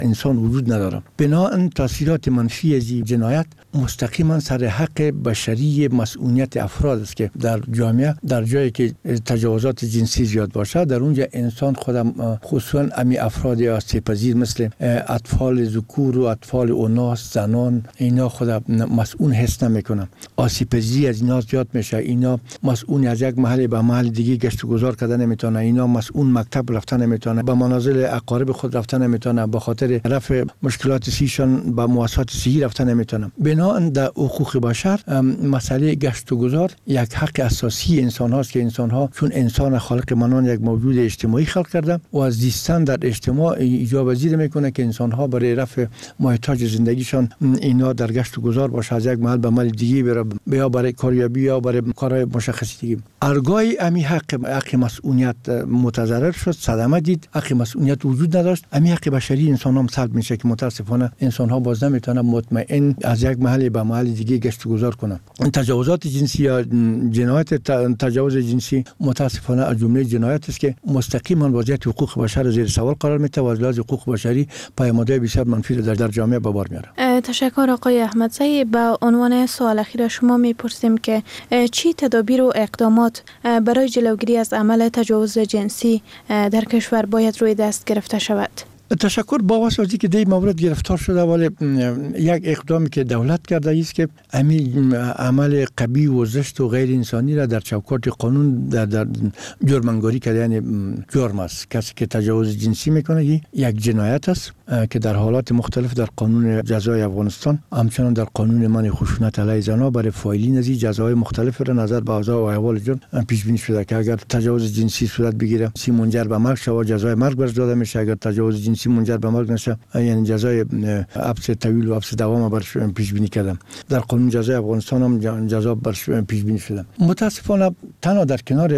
انسان وجود نداره. بنابراین تاثیرات منفی از جنایت مستقیما سر حق بشری مسئولیت افراد است که در جامعه در جایی که تجاوزات جنسی زیاد باشه در اونجا انسان خودم خصوصا امی افراد آسیب‌پذیر مثل اطفال ذکور و اطفال اناث زنان اینا خودم مسئول حس نمیکنن. آسیب‌پذیری از اینا زیاد میشه. اینا مسئول از یک محل به محل دیگه گشت و گذار کردن نمیتونه. اینا مسئول مکتب رفتن نمیتونه. به منازل اقارب خود رفتن نمیتونه. به خاطر رفع مشکلات صحیشان به مؤسسات صحی رفتن نمیتونه. بنابراین در حقوق بشر مسئله گشت و گذار یک حق اساسی انسان هاست که انسان ها چون انسان خالق منان یک موجود اجتماعی خلق کرده و از زیستن در اجتماع ایجاب پذیر میکنه که انسان ها برای رفع محتاج زندگیشان اینا در گشت و گذار باشه از یک محل به محل دیگه بره یا برای کاریابی یا برای کارهای مشخصی دیگه. ارگای امی حق مسئولیت متضرر شد، صدمه دید، حق مسئولیت وجود نداشت. امی حق بشری انسان ها سلب میشه که متاسفانه انسان ها باز نمیتونن مطمئن از یک محل به محل دیگه گشت و گذار کنن. تجاوزات جنسی یا جنایت تجاوز جنسی متاسفانه از جمله جنایت است که مستقیما وضعیت حقوق بشر زیر سوال قرار میده و از لحاظ حقوق بشری پیامدهای بسیار منفی در جامعه به بار میاره. تشکر آقای احمدزی. به عنوان سوال اخیر شما میپرسیم که چی تدابیر و اقدامات برای جلوگیری از عمل تجاوز جنسی در کشور باید روی دست گرفته شود؟ تشکر. با واسطه که در مورد گرفتار شده ولی یک اقدامی که دولت کرده است که همین عمل قبیح و زشت و غیر انسانی را در چوکات قانون در جرم‌انگاری کرده. یعنی جرم است. کسی که تجاوز جنسی میکنه یک جنایت است که در حالات مختلف در قانون جزای افغانستان همچنان در قانون منع خشونت علیه زنان برای فاعلین از جزای مختلف را نظر به اوضاع و احوال جرم پیش بینی شده که اگر تجاوز جنسی صورت بگیره منجر به مرگ شود جزای مرگ برش داده میشه. اگر تجاوز جنسی منجر به مرگ نشه یعنی جزای حبس طویل و حبس دوام برش پیش بینی کردم. در قانون جزای افغانستان هم جزا برش پیش بینی شده. متاسفانه تنها در کنار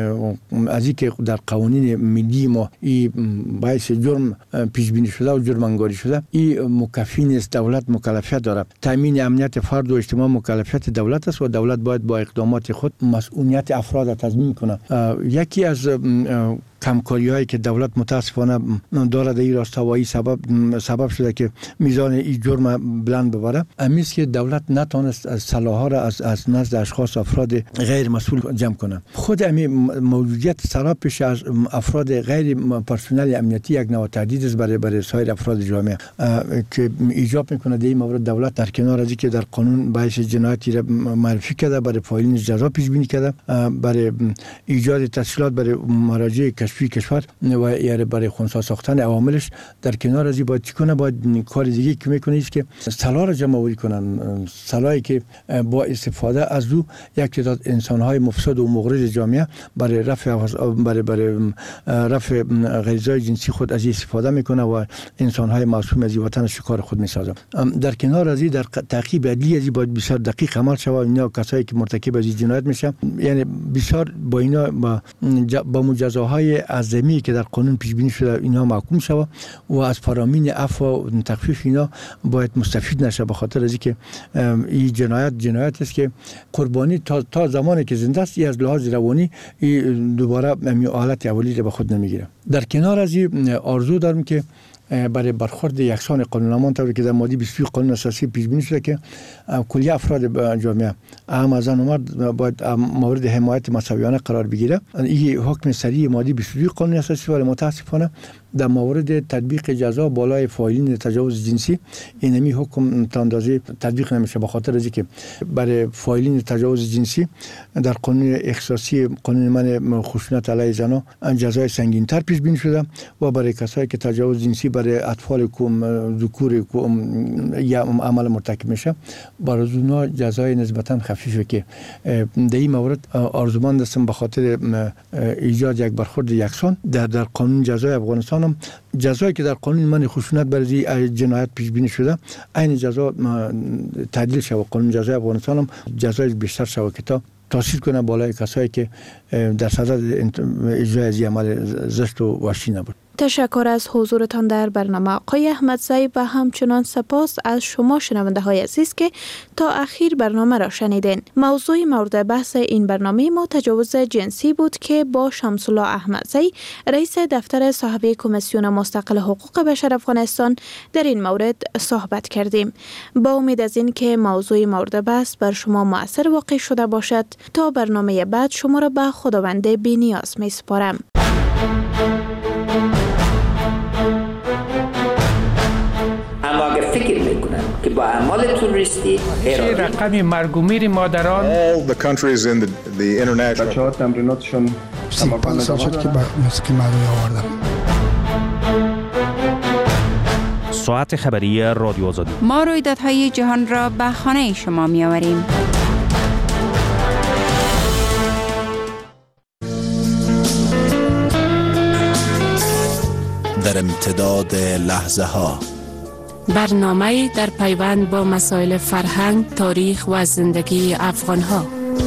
از اینکه در قوانین ملی ما این باعث جرم پیش بینی شده و جرم انگاری شده این مکفی نیست. دولت مکلفیت داره. تامین امنیت فرد و اجتماع مکلفیت دولت است و دولت باید با اقدامات خود مسئولیت افراد را تضمین کنه. یکی از کمکاری‌هایی که دولت متاسفانه داره در این راستا و این سبب شده که میزان این جرم بلند ببره امیست که دولت نتونست سلاح‌ها را از نزد اشخاص افراد غیر مسئول جمع کنه. خود امی موجودیت سراب پیش از افراد غیر پرسنل امنیتی یک نوع تهدید است برای سایر افراد جامعه که ایجاب میکنه در این مورد دولت در کنار از اینکه در قانون باعث جنایتی را معرفی کرده برای فاعلین جزا پیش بینی کرده برای ایجاد تسهیلات برای مراجع کشفی کشور و یا برای خنثی ساختن عواملش در کنار از این باید چی کنه؟ باید کار دیگه که میکنه است که سلاح را جمع آوری کنن. سلاحی که با استفاده از او یک تعداد انسان‌های مفسد و مغرض جامعه برای رفع غریزه‌های جنسی خود از استفاده میکنه و انسان‌های معصوم از وطن شکار خود میسازه. در کنار از این در تعقیب عدلی از این باید بسیار دقیق عمل شود. اینا کسایی که مرتکب از این جنایت میشن یعنی بسیار با اینا با مجازاهای اعظمی که در قانون پیش بینی شده اینا محکوم شود و از فرامین عفو و تخفیف اینا باید مستفید نشه. به خاطر از اینکه این جنایت است که قربانی تا زمانی که زنده است از لحاظ روانی دوباره همین حالت اولی را به خود نمیگیره. در کنار از این آرزو دارم که برای برخورد یکسان قانونمان طوری که در ماده 22 قانون اساسی پیش بینی شده که کلیه افراد جامعه هم از زن و مرد باید مورد حمایت مساویانه قرار بگیره. این حکم سریع ماده 22 قانون اساسی ولی متاسفانه در مورد تطبیق جزا بالای فاعلین تجاوز جنسی اینمی حکم تا اندازه تطبیق نمیشه. به خاطر از اینکه برای فاعلین تجاوز جنسی در قانون اختصاصی قانون منع خشونت علیه زنان جزای سنگین‌تر پیش بینی شده و برای کسایی که تجاوز جنسی برای اطفال ذکور یا عمل مرتکب میشه برای اونها جزای نسبتا خفیفه که در این مورد آرزومند هستم به خاطر ایجاد یک برخورد یکسان در قانون جزای افغانستان هم جزایی که در قانون منع خشونت برای جنایت پیش بینی شده این جزا تعدیل شود. قانون جزای افغانستان هم جزای بیشتر شود که تا تاثیر کنه بالای کسایی که در صدد اجرای از عمل زشت و وحشی نبود. تشکر از حضورتان در برنامه آقای احمدزی و همچنان سپاس از شما شنونده های عزیز که تا اخیر برنامه را شنیدین. موضوع مورد بحث این برنامه ما تجاوز جنسی بود که با شمس الله احمدزی رئیس دفتر صاحب کمیسیون مستقل حقوق بشر افغانستان در این مورد صحبت کردیم. با امید از این که موضوع مورد بحث بر شما مؤثر واقع شده باشد، تا برنامه بعد شما را به خداوند بی‌نیاز می سپارم. اما اگر فکر میکنن که با اعمال توریستی رقم مرگ و میر مادران all the countries in the international بچه‌ها تمریناتشون 35 سال شد که به موسیقی مردمی آوردم. ساعت خبری رادیو آزادی. ما رویدادهای جهان را به خانه شما می آوریم. در امتداد لحظه ها، برنامه در پیوند با مسائل فرهنگ، تاریخ و زندگی افغان ها.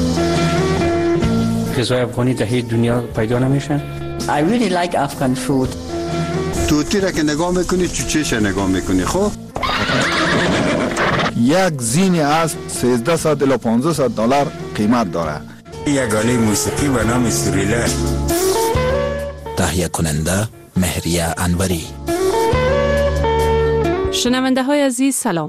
غذای افغانی در دنیا پیدا نمیشن. I really like Afghan food. توتی را که نگاه میکنی چوچهش نگاه میکنی. خب یک زین اسب 1300 الی 1500 دلار قیمت داره. یگانه موسیقی به نام سوریله. تهیه کننده مهریه انوری. شنونده های عزیز سلام.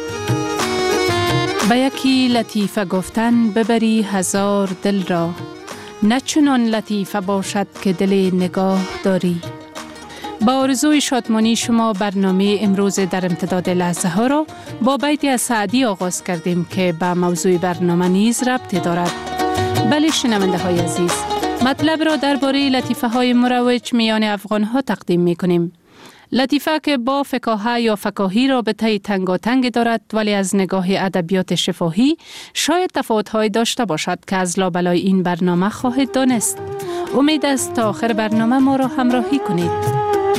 به یکی لطیفه گفتن ببری هزار دل را، نه چنان لطیفه باشد که دل نگاه داری. با آرزوی شادمانی شما برنامه امروز در امتداد لحظه ها را با بیتی از سعدی آغاز کردیم که به موضوع برنامه نیز ربطی دارد. بله شنونده های عزیز، مطلب را درباره لطیفه های مروج میان افغان ها تقدیم می کنیم. لطیفه که با فکاهه یا فکاهی رابطه تنگاتنگ دارد، ولی از نگاه ادبیات شفاهی شاید تفاوت‌های داشته باشد که از لابلای این برنامه خواهید دانست. امید است تا آخر برنامه ما را همراهی کنید.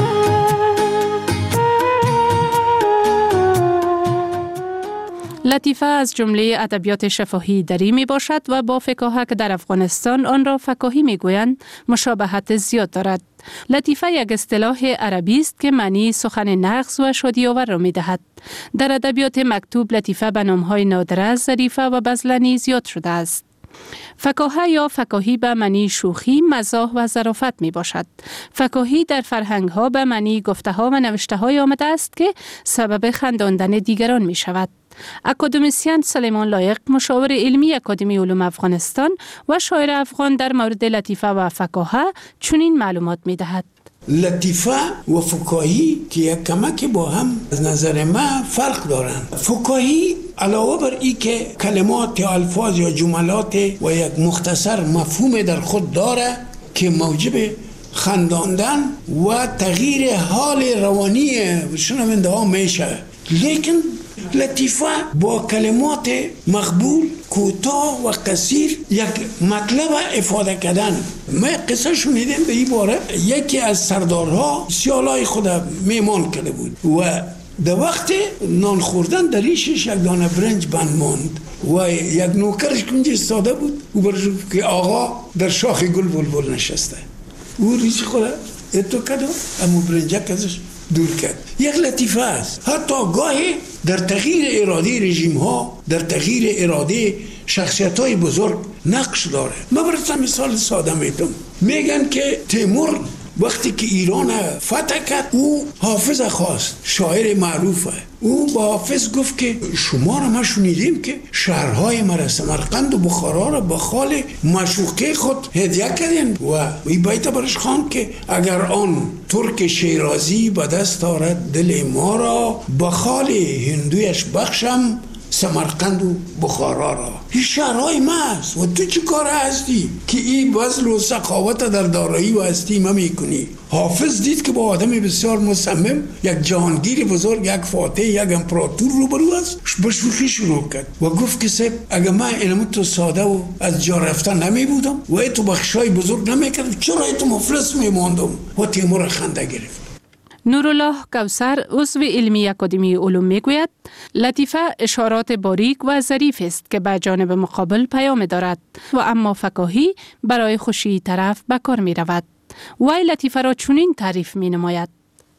لطیفه از جمله ادبیات شفاهی دری می باشد و با فکاهه که در افغانستان آن را فکاهی می گویند مشابهت زیاد دارد. لطیفه یک اصطلاح عربی است که معنی سخن نغز و شادی آور را می دهد. در ادبیات مکتوب لطیفه به نام‌های نادره، ظریفه و بذلنی زیاد شده است. فکاهه یا فکاهی به معنی شوخی، مزاح و ظرافت می باشد. فکاهی در فرهنگ ها به معنی گفته ها و نوشته های آمده است که سبب خنداندن دیگران می شود. اکادمیسین سلیمان لایق، مشاور علمی اکادمی علوم افغانستان و شاعر افغان، در مورد لطیفه و فکاهه چنین معلومات می دهد. لطیفه و فکاهی که یک کمک با هم از نظر من فرق دارند. فکاهی علاوه بر این که کلمات یا الفاظ یا جملات و یک مختصر مفهوم در خود داره که موجب خنداندن و تغییر حال روانی شنونده ها میشه، لیکن لطیفه با کلمات مقبول، کوتاه و قصیر یک مطلب افاده کردن. من قصه شنیدم به این باره. یکی از سردارها سیالای خود میمان کرده بود و در وقت نان خوردن در ریشش یک دانه برنج بند ماند و یک نوکرش کنج استاده بود و برشو که آقا در شاخ گل بلبل نشسته. او ریش خود اتو کدو اما برنجک ازش دور کرد. یک لطیفه است. حتی گاهی در تغییر اراده رژیم ها، در تغییر اراده شخصیت های بزرگ نقش داره. من براتون مثال ساده میتونم. میگن که تیمور وقتی که ایران فتح کرد، او حافظ خواست، شاعر معروفه. او با حافظ گفت که شما را ما شنیدیم که شهرهای مرا سمرقند و بخارا را به خال معشوقه خود هدیه کردین و این بیت برش خواند که اگر آن ترک شیرازی به دست آرد دل ما را، به خال هندویش بخشم سمرقند و بخارا را. این شهرهای ما است و تو چی کار هستی که این بذل و سخاوت در دارایی و هستی ما میکنی؟ حافظ دید که با آدم بسیار مصمم، یک جهانگیر بزرگ، یک فاتح، یک امپراتور روبرو است، به شوخی شروع کرد و گفت که صاحب اگر من اینم تو ساده و از جا رفتن نمی بودم و ای تو بخشای بزرگ نمی کردم، چرا ای تو مفلس می ماندم؟ و تیمور خنده گرفت. نورالله کوثر، عضو علمی اکادمی علوم میگوید لطیفه اشارات باریک و ظریف است که به جانب مقابل پیام دارد و اما فکاهی برای خوشی طرف به کار می رود. وی لطیفه را چنین تعریف می نماید.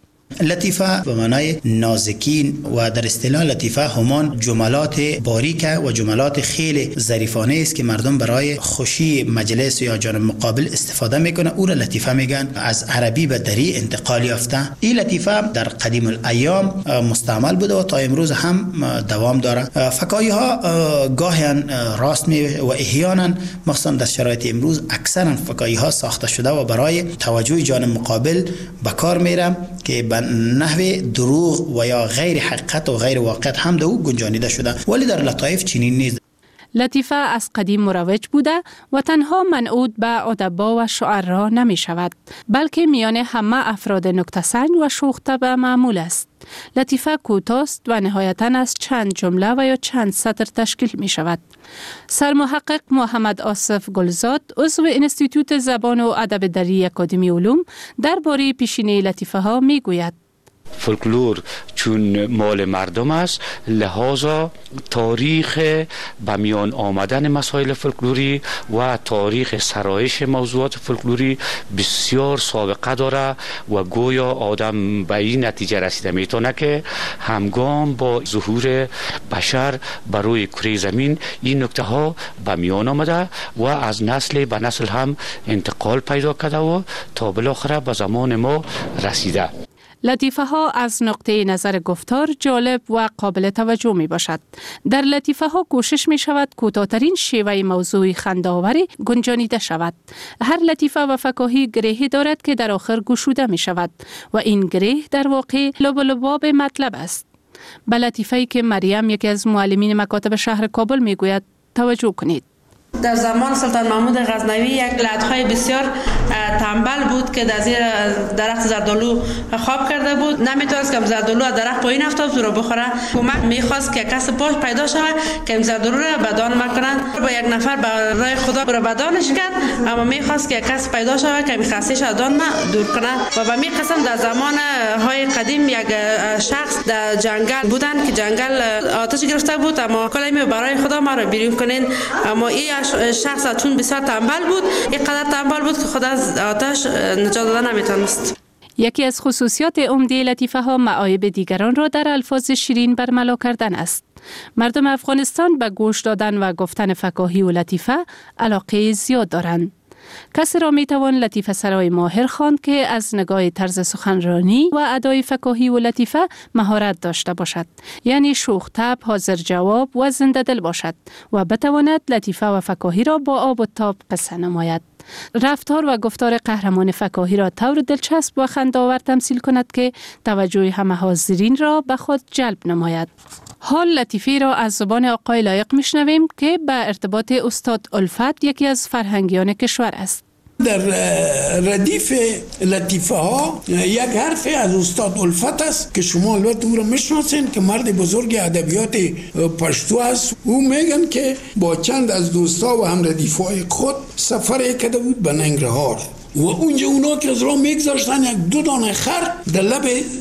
لطیفه به معنای نازکین و در اصطلاح لطیفه همان جملات باریک و جملات خیلی ظریفانه است که مردم برای خوشی مجلس یا جانب مقابل استفاده میکنه. او را لطیفه میگن. از عربی به دری انتقال یافته. این لطیفه در قدیم الایام مستعمل بوده و تا امروز هم دوام داره. فکاهی ها گاهی راست می و احیانا مخصوصا در شرایط امروز اکثرا فکاهی ها ساخته شده و برای توجه جانب مقابل به کار میره که به نحو دروغ و یا غیر حقیقت و غیر واقعیت هم او گنجانیده شده، ولی در لطایف چنین نیست. لطیفه از قدیم مروج بوده و تنها منعود به ادبا و شعرا نمی شود، بلکه میان همه افراد نکته‌سنج و شوخ طبع معمول است. لطیفه کوتاست و نهایتاً از چند جمله و یا چند سطر تشکیل می شود. سرمحقق محمد آصف گلزاد، عضو انستیتوت زبان و ادب دری اکادمی علوم، درباره پیشینه لطیفه ها می گوید. فولکلور چون مال مردم است، لحاظا تاریخ به میان آمدن مسائل فولکلوری و تاریخ سرایش موضوعات فولکلوری بسیار سابقه داره و گویا آدم به این نتیجه رسیده میتونه که همگام با ظهور بشر بر روی کره زمین این نکته ها به میان آمده و از نسل به نسل هم انتقال پیدا کرده و تا بالاخره به زمان ما رسیده. لطیفه ها از نقطه نظر گفتار جالب و قابل توجه می باشد. در لطیفه ها کوشش می شود کوتاه‌ترین شیوه موضوعی خنده‌آوری گنجانیده شود. هر لطیفه و فکاهی گرهی دارد که در آخر گشوده می شود و این گره در واقع لب و لباب مطلب است. به لطیفه‌ای که مریم، یکی از معلمین مکاتب شهر کابل، می گوید توجه کنید. در زمان سلطان محمود غزنوی یک لعدهای بسیار تنبل بود که در زیر درخت زردالو خواب کرده بود. نمیتونست که زردالو از درخت پایین افتاد رو بخوره. کمک میخواست که کس پاش پیدا شود که این زردالو را بدان مکنند. با یک نفر به راه خدا رو بدانش کرد، اما میخواست که کس پیدا شود که این خستیش از دان دور کنند. و به می قسم در زمان های قدیم یک شخص در جنگل بودند که جنگل آتش گرفته بود، اما کلمه برای خدا ما رو بیرون کنین. اما این شخص چون بسیار تنبل بود، اینقدر تنبل بود که خود از آتش نجات دادن نمیتونست. یکی از خصوصیات عمده لطیفه ها معایب دیگران را در الفاظ شیرین برملا کردن است. مردم افغانستان به گوش دادن و گفتن فکاهی و لطیفه علاقه زیاد دارند. کسی را میتوان لطیفه سرای ماهر خواند که از نگاه طرز سخنرانی و ادای فکاهی و لطیفه مهارت داشته باشد، یعنی شوخ طبع، حاضر جواب و زنده دل باشد و بتواند لطیفه و فکاهی را با آب و تاب قصه نماید. رفتار و گفتار قهرمان فکاهی را طور دلچسب و خنده‌آور تمثیل کند که توجه همه حاضرین را به خود جلب نماید. حال لطیفه را از زبان آقای لایق میشنویم که به ارتباط استاد الفت، یکی از فرهنگیان کشور است. در ردیف لطیفه ها یک حرف از استاد الفت است که شما البته او را میشناسین که مرد بزرگ ادبیات پشتو است. او میگن که با چند از دوستا و هم ردیفای خود سفر کرده بود به ننگرهار و اونجا اونا که از راه میگذاشتن یک دو دانه خر در لب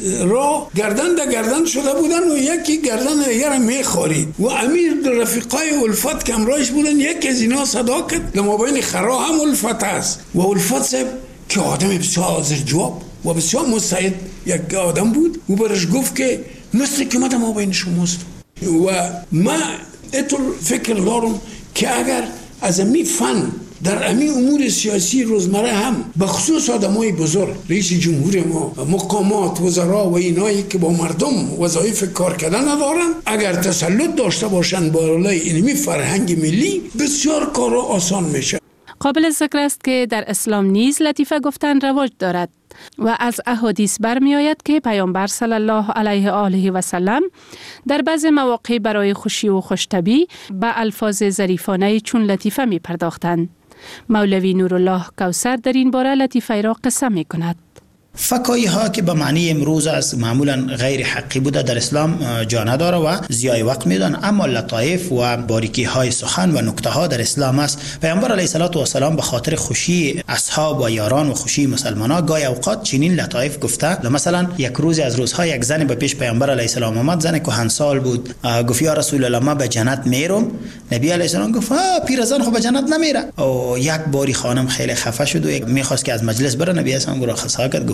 راه گردن شده بودن و یکی گردن دیگر هم میخورید و امیر رفیقای الفت که همراهش بودن یکی از اینا صدا کرد در مابین خرها هم الفت است و الفت صاحب که آدم بسیار حاضر جواب و بسیار مستعد یک آدم بود و برش گفت که مثل که ما در مابین شماست و ما اتر فکر دارم که اگر از امی فن در امی امور سیاسی روزمره هم به خصوص آدمای بزرگ، رئیس جمهور ما، مقامات، وزرا و اینایی که با مردم وظایف کار کردن ندارن، اگر تسلط داشته باشن بالای اینمی فرهنگ ملی، بسیار کارا آسان میشه. قابل ذکر است که در اسلام نیز لطیفه گفتن رواج دارد و از احادیث برمی آید که پیامبر صلی الله علیه و آله و سلم در بعض مواقع برای خوشی و خوشطبعی به الفاظ ظریفانه چون لطیفه می پرداختند. مولوی نورالله کوثر در این باره لطیفه را قصه می کند. فکاهی ها که به معنی امروز است معمولا غیر حقی بوده در اسلام جا نداره و ضیاع وقت میدن، اما لطایف و باریکی های سخن و نکته ها در اسلام است. پیامبر علیه السلام به خاطر خوشی اصحاب و یاران و خوشی مسلمانان گاهی اوقات چنین لطایف گفته. مثلا یک روز از روزها یک زن به پیش پیامبر علیه السلام آمد، زن کهنسال بود، گفت یا رسول الله من به جنت میرم. نبی علیه السلام گفت پیرزن خب به جنت نمیره. او یک باری خانم خیلی خفه شد و میخواست که از مجلس بره. نبی علیه السلام رخصت کرد،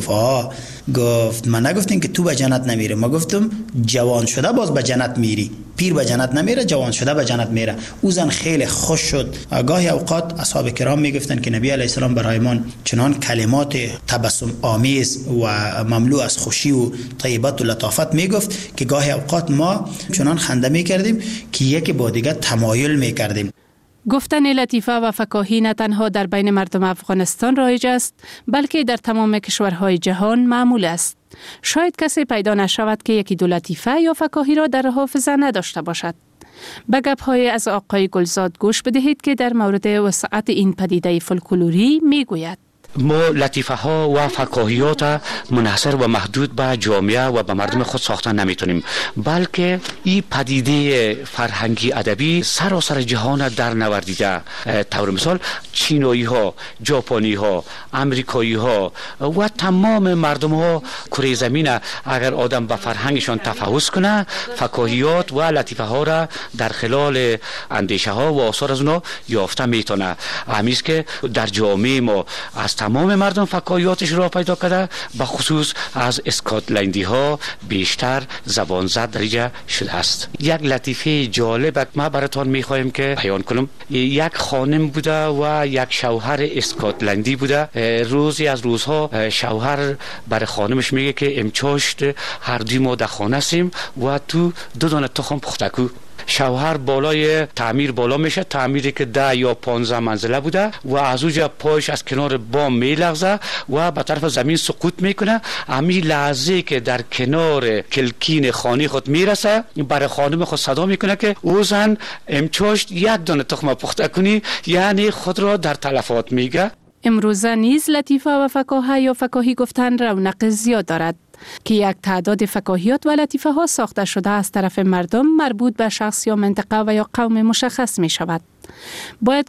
گفت من نگفتیم که تو به جنت نمیره، ما گفتم جوان شده باز به جنت میری. پیر به جنت نمیره، جوان شده به جنت میره. او زن خیلی خوش شد. گاهی اوقات اصحاب کرام میگفتن که نبی علیه السلام برایمان چنان کلمات تبسم آمیز و مملو از خوشی و طیبت و لطافت میگفت که گاهی اوقات ما چنان خنده میکردیم که یکی با دیگر تمایل میکردیم. گفتن لطیفه و فکاهی نه تنها در بین مردم افغانستان رایج است، بلکه در تمام کشورهای جهان معمول است. شاید کسی پیدا نشود که یکی دو لطیفه یا فکاهی را در حافظه نداشته باشد. به گپ‌های از آقای گلزاد گوش بدهید که در مورد وسعت این پدیده فولکلوری میگوید. ما لطیفه ها و فکاهیات منحصر و محدود به جامعه و به مردم خود ساختن نمیتونیم، بلکه این پدیده فرهنگی ادبی سراسر جهان در نوردیده. طور مثال چینایی ها، ژاپنی ها، امریکایی ها و تمام مردم ها کره زمین اگر آدم به فرهنگشان تفحص کنه، فکاهیات و لطیفه ها را در خلال اندیشه ها و آثار از اونا یافته میتونه. همیست که در جامعه ما از تمام مردم فکاهیاتش را پیدا کرده، به خصوص از اسکاتلندی ها بیشتر زبان زد درجه شده است. یک لطیفه جالب ما براتون میخوایم که بیان کنم. یک خانم بوده و یک شوهر اسکاتلندی بوده. روزی از روزها شوهر برای خانمش میگه که امچاشت هر دوی ما در خانه سیم و تو 2 دانه تخم پخته کو. شوهر بالای تعمیر بالا میشه، تعمیری که 10 یا 15 منزله بوده و از اوجا پایش از کنار بام میلغزه و به طرف زمین سقوط میکنه. امی لحظه که در کنار کلکین خانه خود میرسه، برای خانم خود صدا میکنه که او زن امچاشت 1 دانه تخم پخته کنی، یعنی خود را در تلفات میگه. امروزه نیز لطیفه و فکاهه یا فکاهی گفتن رونق زیاد دارد که یک تعداد فکاهیات و لطیفه ها ساخته شده از طرف مردم مربوط به شخص یا منطقه و یا قوم مشخص می شود. باید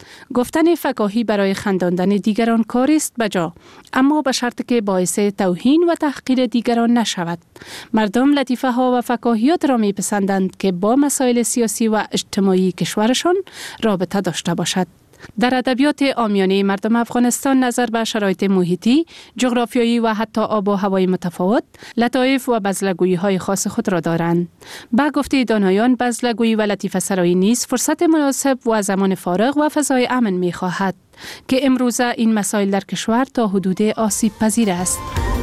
گفتن فکاهی برای خنداندن دیگران کاری است بجا، اما به شرط که باعث توهین و تحقیر دیگران نشود. مردم لطیفه ها و فکاهیات را می پسندند که با مسائل سیاسی و اجتماعی کشورشان رابطه داشته باشد. در ادبیات عامیانه مردم افغانستان نظر به شرایط محیطی، جغرافیایی و حتی آب و هوای متفاوت، لطایف و بزلگویی های خاص خود را دارند. به گفته دانایان، بزلگویی و لطیفه سرایی نیز فرصت مناسب و زمان فارغ و فضای امن می خواهد که امروزه این مسائل در کشور تا حدود آسیب پذیر است.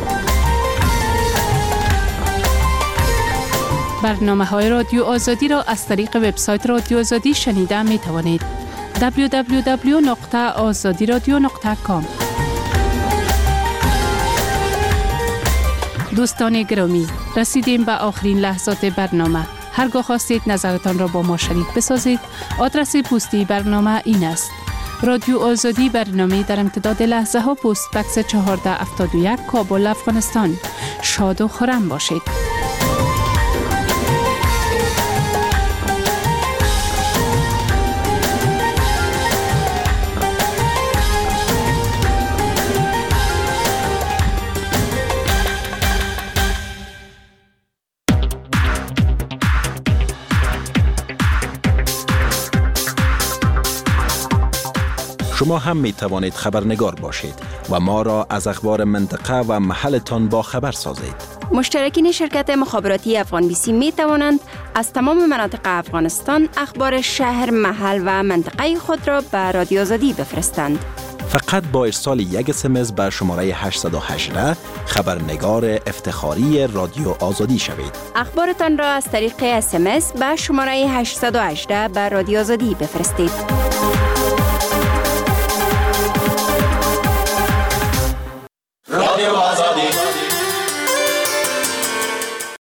برنامه‌های رادیو آزادی را از طریق وبسایت رادیو آزادی شنیده می توانید. www.azadiradio.com. دوستان گرامی، رسیدیم به آخرین لحظات برنامه. هرگاه خواستید نظرتان را با ما شریک بسازید، آدرس پستی برنامه این است: رادیو آزادی، برنامه در امتداد لحظه ها، پست بکس 1471، کابل، افغانستان. شاد و خرم باشید. شما هم می توانید خبرنگار باشید و ما را از اخبار منطقه و محلتان با خبر سازید. مشترکین شرکت مخابراتی افغان بیسی می توانند از تمام مناطق افغانستان اخبار شهر، محل و منطقه خود را به رادیو آزادی بفرستند. فقط با ارسال یک SMS به شماره 818 خبرنگار افتخاری رادیو آزادی شوید. اخبارتان را از طریق SMS به شماره 818 به رادیو آزادی بفرستید.